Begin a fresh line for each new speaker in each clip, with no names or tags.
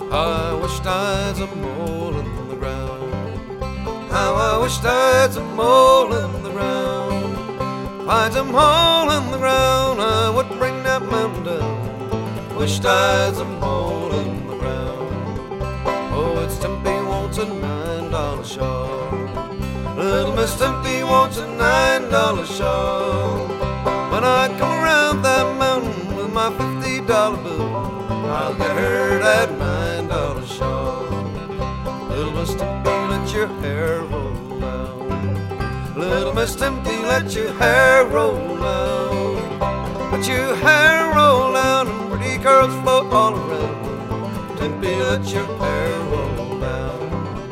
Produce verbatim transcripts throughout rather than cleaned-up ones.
I wish I'd a mole in the ground. How I wish I'd a mole in the ground. If I'd a mole in the ground, I would bring that mountain down. Wish I'd a mole in the ground. Oh, it's Tempe wants a nine dollar shawl. Little Miss Tempe wants a nine dollar shawl. When I come around that mountain with my fifty dollar bill, I'll get her that nine dollar shawl. Little Miss Tempe, let your hair roll out. Little Miss Tempe, let your hair roll out. Let your hair roll out and pretty curls float all around. Tempe, let your hair roll out.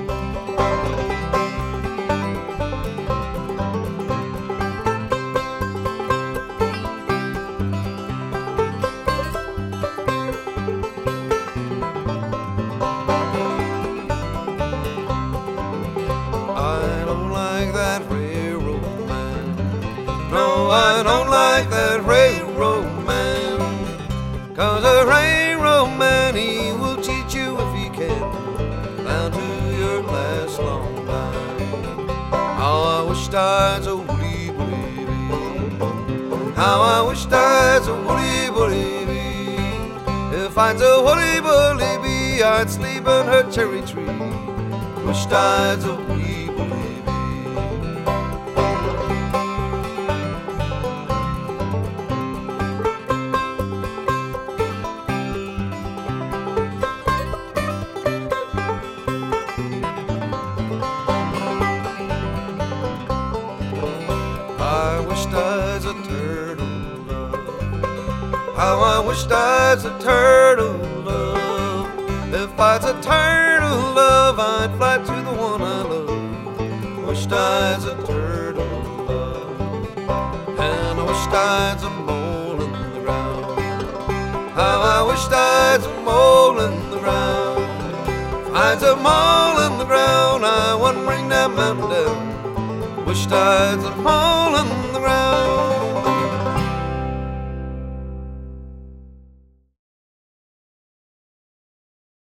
No, I don't like that railroad man, 'cause a railroad man, he will cheat you if he can, down to your last long dime. How I wish I'd a woolly baby. How I wish I'd a woolly woolly bee. If I'd a woolly woolly bee, I'd sleep on her cherry tree. Wish I'd a woolly woolly bee. I wished I'd a turtle dove. How I wished I'd a turtle dove. If I'd a turtle dove, I'd fly to the one I love. Wished I'd a turtle dove. And I wished I'd a mole in the ground. How I wished I'd a mole in the ground. If I'd a mole in the ground, I wouldn't bring that mountain down. Wished I'd a mole in